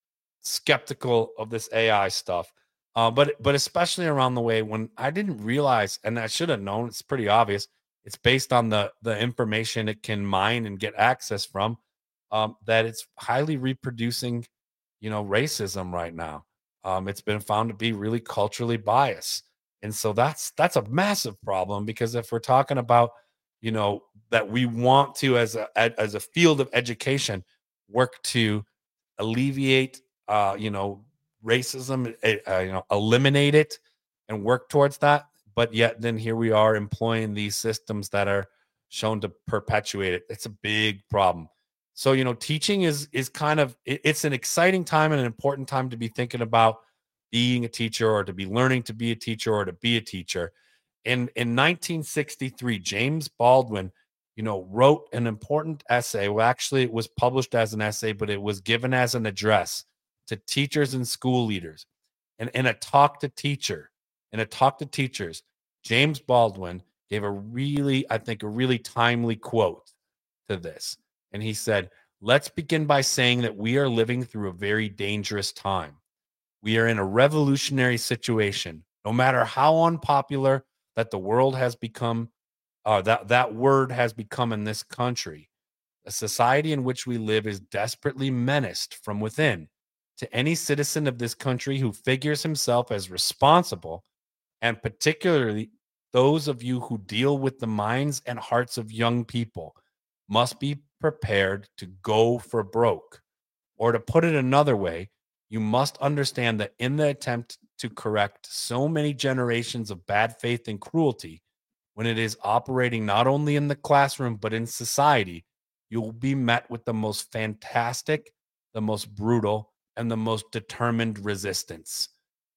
skeptical of this A I stuff, uh, but but especially around the way when I didn't realize, and I should have known. It's pretty obvious. It's based on the the information it can mine and get access from, um, that it's highly reproducing, you know, racism right now. Um, it's been found to be really culturally biased. And so that's that's a massive problem, because if we're talking about, you know, that we want to, as a as a field of education, work to alleviate, uh, you know, racism, uh, you know, eliminate it and work towards that. But yet then here we are employing these systems that are shown to perpetuate it. It's a big problem. So, you know, teaching is is kind of, it, it's an exciting time and an important time to be thinking about being a teacher, or to be learning to be a teacher, or to be a teacher. In in nineteen sixty-three, James Baldwin, you know, wrote an important essay. Well, actually, it was published as an essay, but it was given as an address to teachers and school leaders. And in a talk to teacher, in a talk to teachers, James Baldwin gave a really, I think, a really timely quote to this. And he said, "Let's begin by saying that we are living through a very dangerous time. We are in a revolutionary situation. No matter how unpopular that the world has become, uh, that, that word has become in this country, the society in which we live is desperately menaced from within. To any citizen of this country who figures himself as responsible, and particularly those of you who deal with the minds and hearts of young people, must be prepared to go for broke. Or to put it another way, you must understand that in the attempt to correct so many generations of bad faith and cruelty, when it is operating not only in the classroom but in society, you will be met with the most fantastic, the most brutal, and the most determined resistance."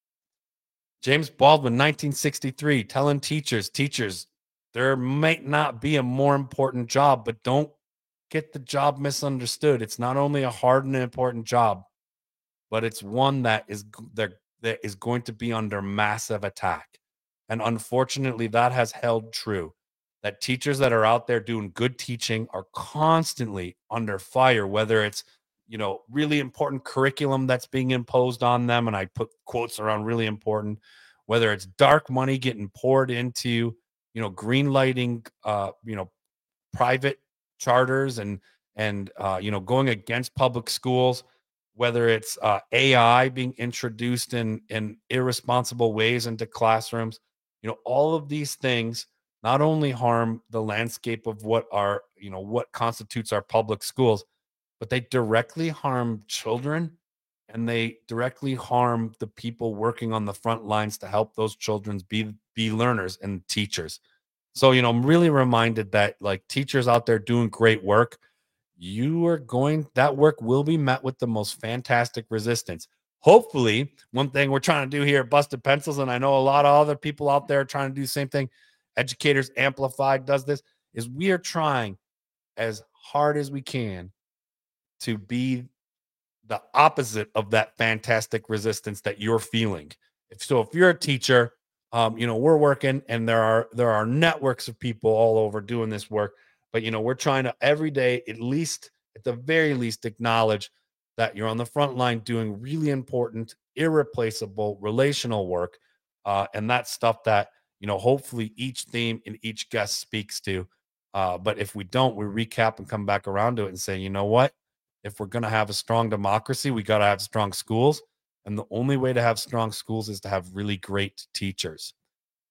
James Baldwin, nineteen sixty-three, telling teachers, teachers, there might not be a more important job, but don't get the job misunderstood. It's not only a hard and important job, but it's one that is that, that is going to be under massive attack. And unfortunately, that has held true, that teachers that are out there doing good teaching are constantly under fire, whether it's, you know, really important curriculum that's being imposed on them. And I put quotes around really important, whether it's dark money getting poured into, you know, green lighting, uh, you know, private charters and, and, uh, you know, going against public schools, whether it's uh, A I being introduced in, in irresponsible ways into classrooms. You know, all of these things not only harm the landscape of what are, you know, what constitutes our public schools, but they directly harm children, and they directly harm the people working on the front lines to help those children be, be learners and teachers. So, you know, I'm really reminded that, like, teachers out there doing great work, you are going, that work will be met with the most fantastic resistance. Hopefully, one thing we're trying to do here at Busted Pencils, and I know a lot of other people out there are trying to do the same thing, Educators Amplified does this, is we are trying as hard as we can to be the opposite of that fantastic resistance that you're feeling. If, so if you're a teacher, um, you know, we're working, and there are there are networks of people all over doing this work. But, you know, we're trying to every day, at least, at the very least, acknowledge that you're on the front line doing really important, irreplaceable, relational work. Uh, and that's stuff that, you know, hopefully each theme and each guest speaks to. Uh, but if we don't, we recap and come back around to it and say, you know what? If we're going to have a strong democracy, we got to have strong schools. And the only way to have strong schools is to have really great teachers.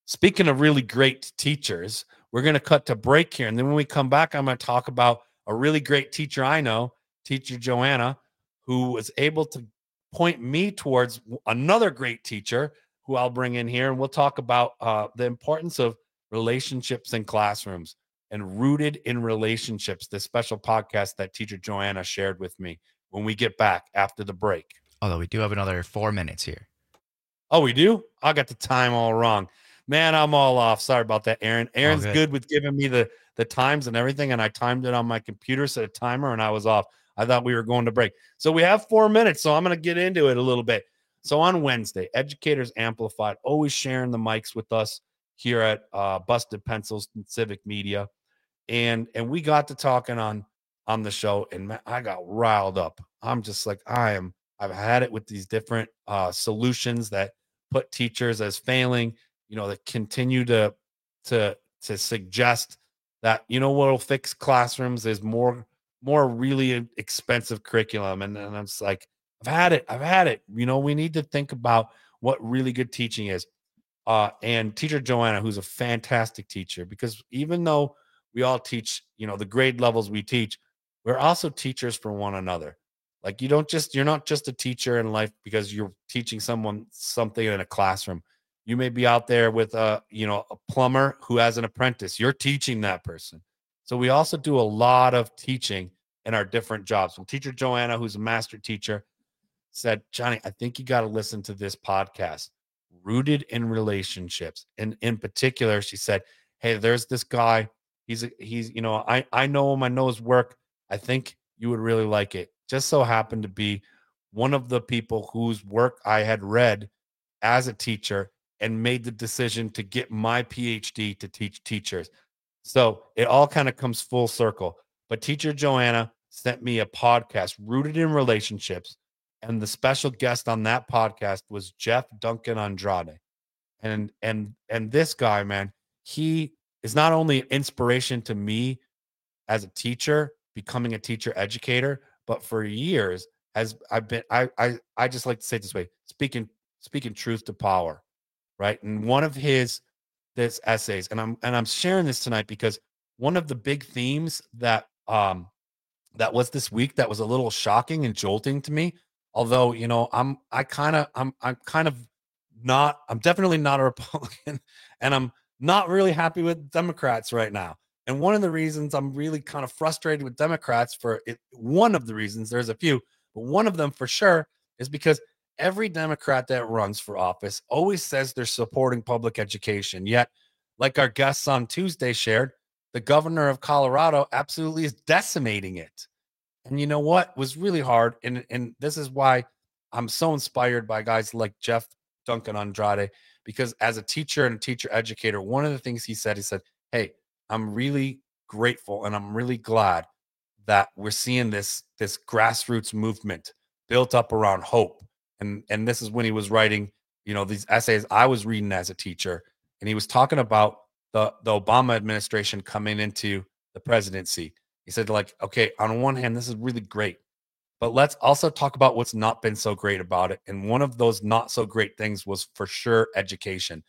Speaking of really great teachers, we're going to cut to break here. And then when we come back, I'm going to talk about a really great teacher I know, Teacher Joanna, who was able to point me towards another great teacher who I'll bring in here. And we'll talk about uh, the importance of relationships in classrooms and Rooted in Relationships, this special podcast that Teacher Joanna shared with me when we get back after the break. Although we do have another four minutes here. Oh, we do? I got the time all wrong. Man, I'm all off. Sorry about that, Aaron. Aaron's good. good with giving me the, the times and everything, and I timed it on my computer, set a timer, and I was off. I thought we were going to break. So we have four minutes, so I'm going to get into it a little bit. So on Wednesday, Educators Amplified, always sharing the mics with us here at uh, Busted Pencils and Civic Media. And and we got to talking on, on the show, and man, I got riled up. I'm just like, I am, I've had it with these different uh, solutions that put teachers as failing, you know, that continue to, to, to suggest that, you know, what'll fix classrooms is more, more really expensive curriculum. And then I'm just like, I've had it. I've had it. You know, we need to think about what really good teaching is. Uh, and Teacher Joanna, who's a fantastic teacher, because even though we all teach, you know, the grade levels we teach, we're also teachers for one another. Like you don't just, you're not just a teacher in life because you're teaching someone something in a classroom. You may be out there with a, you know, a plumber who has an apprentice. You're teaching that person. So we also do a lot of teaching in our different jobs. And Teacher Joanna, who's a master teacher, said, Johnny, I think you got to listen to this podcast, Rooted in Relationships. And in particular, she said, hey, there's this guy. He's, a, he's, you know, I, I know him. I know his work. I think you would really like it. Just so happened to be one of the people whose work I had read as a teacher and made the decision to get my P H D to teach teachers. So it all kind of comes full circle. But Teacher Joanna sent me a podcast, Rooted in Relationships. And the special guest on that podcast was Jeff Duncan Andrade. And, and, and this guy, man, he is not only an inspiration to me as a teacher, becoming a teacher educator, but for years has I've been, I, I, I just like to say it this way, speaking, speaking truth to power. Right. And one of his, this essays, and I'm, and I'm sharing this tonight because one of the big themes that, um, that was this week that was a little shocking and jolting to me. Although, you know, I'm, I kind of, I'm, I'm kind of not, I'm definitely not a Republican, and I'm not really happy with Democrats right now. And one of the reasons I'm really kind of frustrated with Democrats for it, one of the reasons, there's a few, but one of them for sure is because every Democrat that runs for office always says they're supporting public education. Yet, like our guests on Tuesday shared, the governor of Colorado absolutely is decimating it. And you know what was really hard? And, and this is why I'm so inspired by guys like Jeff Duncan Andrade, because as a teacher and a teacher educator, one of the things he said, he said, hey, I'm really grateful and I'm really glad that we're seeing this, this grassroots movement built up around hope. And, and this is when he was writing, you know, these essays I was reading as a teacher. And he was talking about the, the Obama administration coming into the presidency. He said, like, okay, on one hand, this is really great, but let's also talk about what's not been so great about it. And one of those not so great things was for sure education.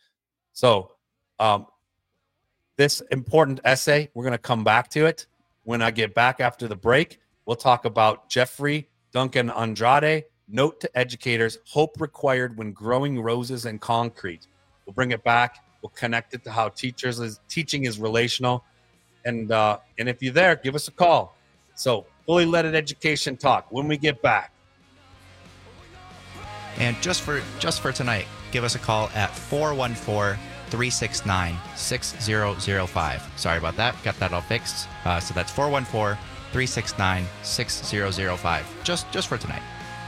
So um, this important essay, we're going to come back to it. When I get back after the break, we'll talk about Jeffrey Duncan Andrade, Note to Educators, Hope Required When Growing Roses and Concrete. We'll bring it back. We'll connect it to how teachers is teaching is relational. And uh, and if you're there, give us a call. So Fully Loaded Education Talk when we get back. And just for just for tonight, give us a call at four one four, three six nine, six zero zero five. Sorry about that. Got that all fixed. Uh, so that's four one four, three six nine, six zero zero five. Just just for tonight.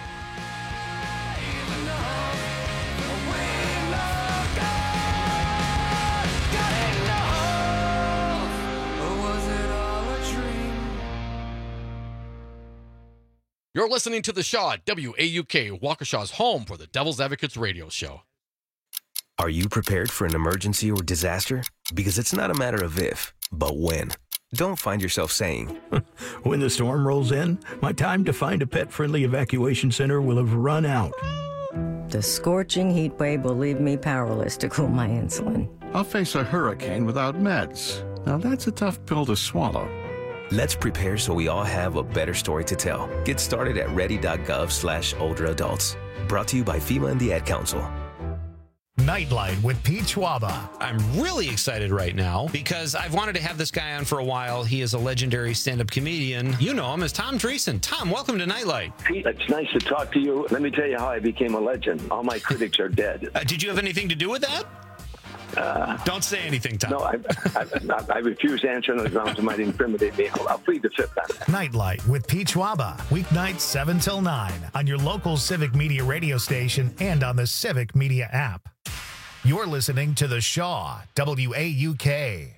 You're listening to The Shaw at W A U K, Waukesha's home for the Devil's Advocates radio show. Are you prepared for an emergency or disaster? Because it's not a matter of if, but when. Don't find yourself saying, when the storm rolls in, my time to find a pet-friendly evacuation center will have run out. The scorching heat wave will leave me powerless to cool my insulin. I'll face a hurricane without meds. Now that's a tough pill to swallow. Let's prepare so we all have a better story to tell. Get started at ready.gov slash older adults. Brought to you by FEMA and the Ad Council. Nightlight with Pete Schwaba. I'm really excited right now because I've wanted to have this guy on for a while. He is a legendary stand-up comedian. You know him as Tom Dreesen. Tom, welcome to Nightlight. Pete, it's nice to talk to you. Let me tell you how I became a legend. All my critics are dead. Uh, did you have anything to do with that? Uh, Don't say anything, Tom. No, I, I, I, I refuse to answer on the grounds it might incriminate me. I'll, I'll plead the fifth on that. Nightlight with Pete Schwaba. Weeknights seven till nine on your local Civic Media radio station and on the Civic Media app. You're listening to The Shaw, W A U K.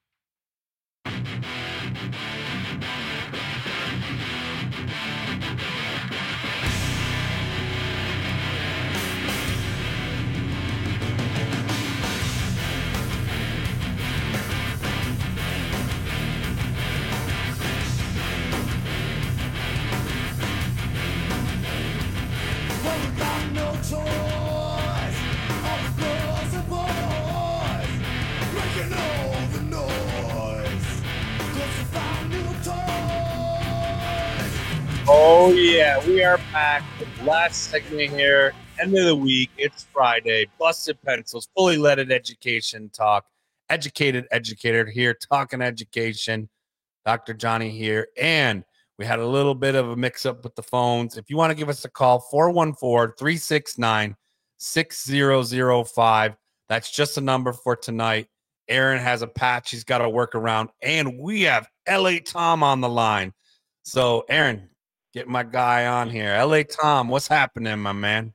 Oh, yeah, we are back with the last segment here. End of the week. It's Friday. Busted Pencils, fully leaded education talk. Educated educator here, talking education. Doctor Johnny here. And we had a little bit of a mix-up with the phones. If you want to give us a call, four one four, three six nine, six zero zero five. That's just a number for tonight. Aaron has a patch he's got to work around. And we have L A Tom on the line. So, Aaron, get my guy on here. L A Tom, what's happening, my man?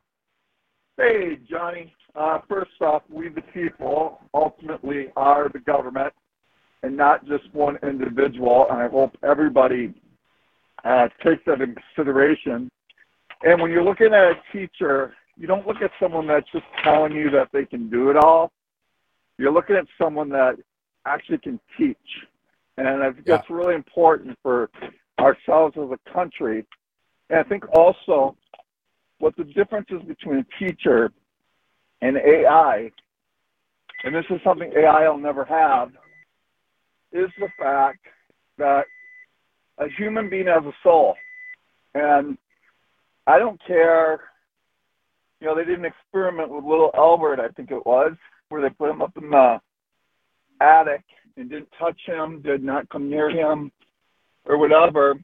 Hey, Johnny. Uh, first off, we the people ultimately are the government and not just one individual. And I hope everybody uh, takes that into consideration. And when you're looking at a teacher, you don't look at someone that's just telling you that they can do it all. You're looking at someone that actually can teach. And I think yeah. that's really important for ourselves as a country. And I think also what the difference is between a teacher and A I, and this is something A I will never have, is the fact that a human being has a soul. And I don't care, you know, they did an experiment with little Albert, I think it was, where they put him up in the attic and didn't touch him, did not come near him, or whatever,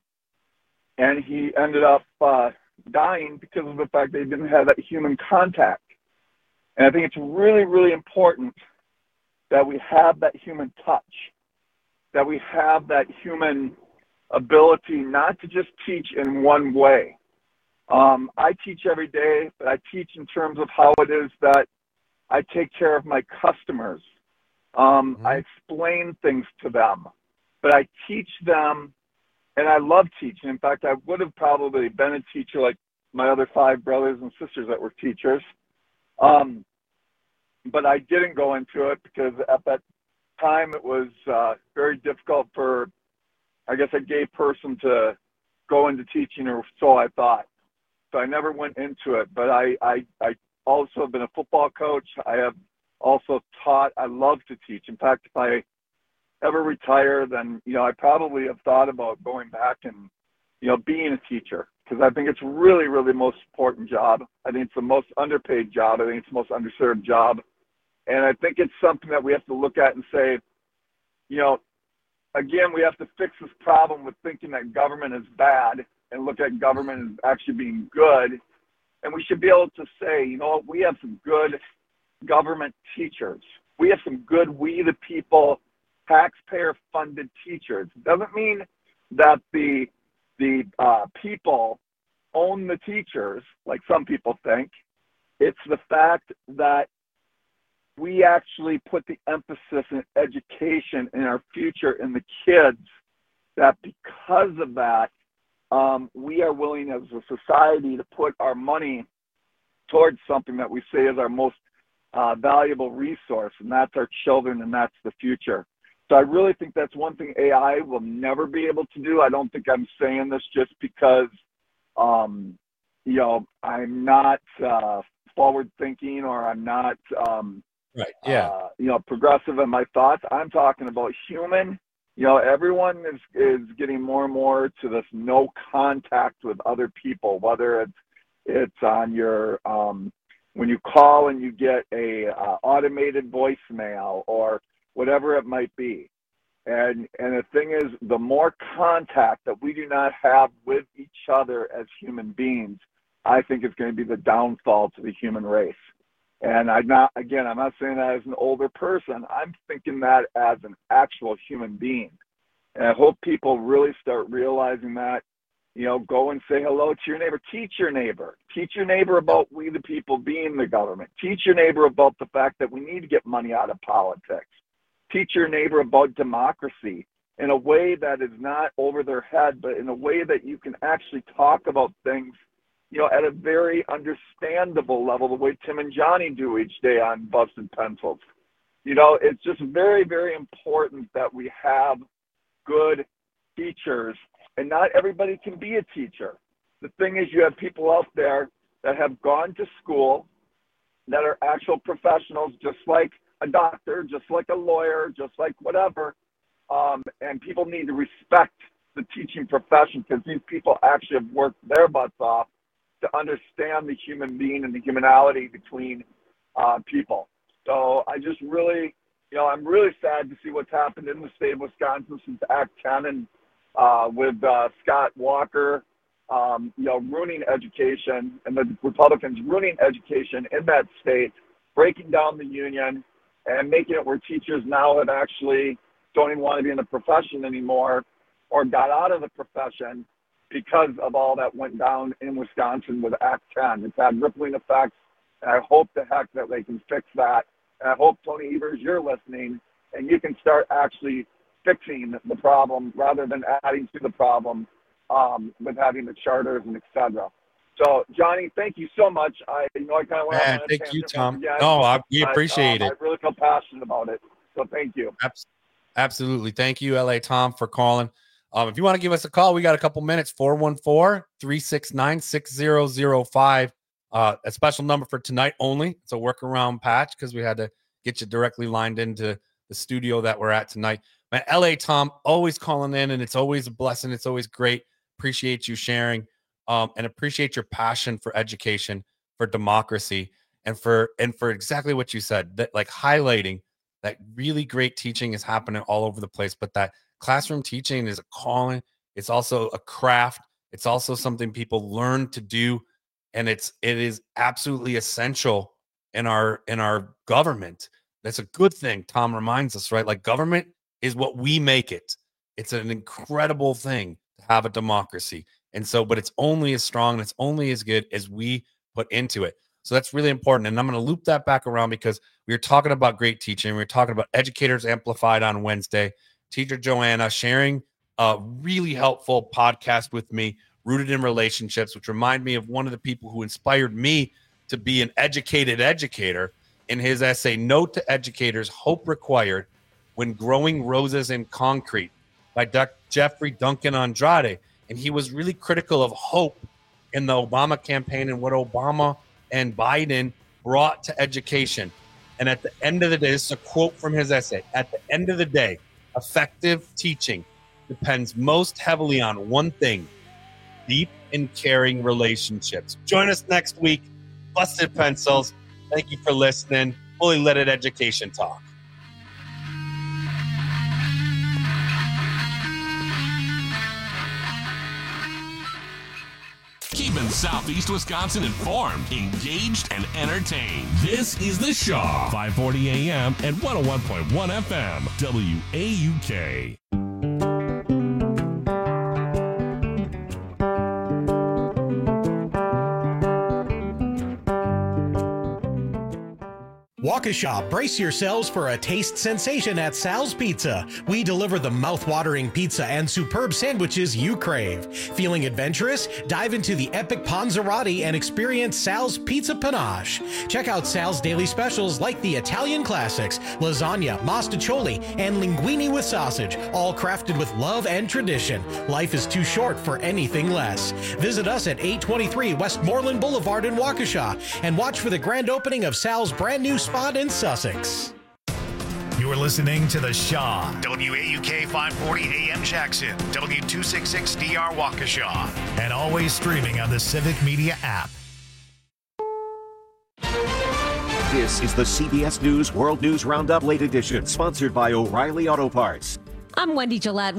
and he ended up uh, dying because of the fact they didn't have that human contact. And I think it's really, really important that we have that human touch, that we have that human ability not to just teach in one way. Um, I teach every day, but I teach in terms of how it is that I take care of my customers. Um, mm-hmm. I explain things to them, but I teach them. And I love teaching. In fact, I would have probably been a teacher like my other five brothers and sisters that were teachers. Um, but I didn't go into it because at that time it was uh, very difficult for, I guess, a gay person to go into teaching, or so I thought. So I never went into it. But I, I, I also have been a football coach. I have also taught. I love to teach. In fact, if I ever retire, then, you know, I probably have thought about going back and, you know, being a teacher, because I think it's really, really the most important job. I think it's the most underpaid job. I think it's the most underserved job. And I think it's something that we have to look at and say, you know, again, we have to fix this problem with thinking that government is bad and look at government as actually being good. And we should be able to say, you know what, we have some good government teachers. We have some good, we the people, taxpayer-funded teachers. It doesn't mean that the the uh, people own the teachers, like some people think. It's the fact that we actually put the emphasis in education in our future in the kids, that because of that, um, we are willing as a society to put our money towards something that we say is our most uh, valuable resource, and that's our children, and that's the future. So I really think that's one thing A I will never be able to do. I don't think I'm saying this just because, um, you know, I'm not uh, forward thinking, or I'm not, um, Right. Yeah. Uh, you know, progressive in my thoughts. I'm talking about human. You know, everyone is, is getting more and more to this no contact with other people, whether it's it's on your um, when you call and you get a uh, automated voicemail or whatever it might be. And and the thing is, the more contact that we do not have with each other as human beings, I think it's going to be the downfall to the human race. And I'm not, again, I'm not saying that as an older person. I'm thinking that as an actual human being. And I hope people really start realizing that, you know, go and say hello to your neighbor. Teach your neighbor. Teach your neighbor about we the people being the government. Teach your neighbor about the fact that we need to get money out of politics. Teach your neighbor about democracy in a way that is not over their head, but in a way that you can actually talk about things, you know, at a very understandable level, the way Tim and Johnny do each day on Busted Pencils. You know, it's just very, very important that we have good teachers, and not everybody can be a teacher. The thing is, you have people out there that have gone to school that are actual professionals, just like a doctor, just like a lawyer, just like whatever, um, and people need to respect the teaching profession because these people actually have worked their butts off to understand the human being and the humanality between uh, people. So I just really, you know, I'm really sad to see what's happened in the state of Wisconsin since Act ten and uh, with uh, Scott Walker, um, you know, ruining education and the Republicans ruining education in that state, breaking down the union and making it where teachers now have actually don't even want to be in the profession anymore or got out of the profession because of all that went down in Wisconsin with Act ten. It's had rippling effects, and I hope to heck that they can fix that. And I hope, Tony Evers, you're listening, and you can start actually fixing the problem rather than adding to the problem um, with having the charters and et cetera. So, Johnny, thank you so much. I you know I kind of went Man, on a thank tangent you, Tom. again, No, I, we but, appreciate um, it. I really feel passionate about it. So thank you. Absolutely. Thank you, L A Tom, for calling. Um, if you want to give us a call, we got a couple minutes, four one four, three six nine, six zero zero five. Uh, a special number for tonight only. It's a workaround patch because we had to get you directly lined into the studio that we're at tonight. Man, L A Tom, always calling in, and it's always a blessing. It's always great. Appreciate you sharing um, and appreciate your passion for education, for democracy, and for and for exactly what you said, that like highlighting that really great teaching is happening all over the place, but that classroom teaching is a calling. It's also a craft. It's also something people learn to do. And it's, it is absolutely essential in our, in our government. That's a good thing. Tom reminds us, right? Like government is what we make it. It's an incredible thing to have a democracy. And so, but it's only as strong and it's only as good as we put into it. So that's really important. And I'm going to loop that back around because we were talking about great teaching. We were talking about Educators Amplified on Wednesday. Teacher Joanna sharing a really helpful podcast with me, Rooted in Relationships, which remind me of one of the people who inspired me to be an educated educator in his essay, Note to Educators, Hope Required When Growing Roses in Concrete by Doctor Jeffrey Duncan Andrade. And he was really critical of hope in the Obama campaign and what Obama and Biden brought to education. And at the end of the day, this is a quote from his essay, at the end of the day, effective teaching depends most heavily on one thing, deep and caring relationships. Join us next week. Busted Pencils. Thank you for listening. Fully Loaded Education Talk. Keeping Southeast Wisconsin informed, engaged, and entertained. This is The Shaw, five forty A M and one oh one point one F M, W A U K. Waukesha, brace yourselves for a taste sensation at Sal's Pizza. We deliver the mouth-watering pizza and superb sandwiches you crave. Feeling adventurous? Dive into the epic Panzerotti and experience Sal's Pizza Panache. Check out Sal's daily specials like the Italian classics, lasagna, mostaccioli, and linguine with sausage, all crafted with love and tradition. Life is too short for anything less. Visit us at eight twenty-three Westmoreland Boulevard in Waukesha and watch for the grand opening of Sal's brand new spot in Sussex. You're listening to The Shaw, W A U K five forty A M Jackson, W two sixty-six D R Waukesha, and always streaming on the Civic Media app. This is the C B S News World News Roundup Late Edition, sponsored by O'Reilly Auto Parts. I'm Wendy Gillette.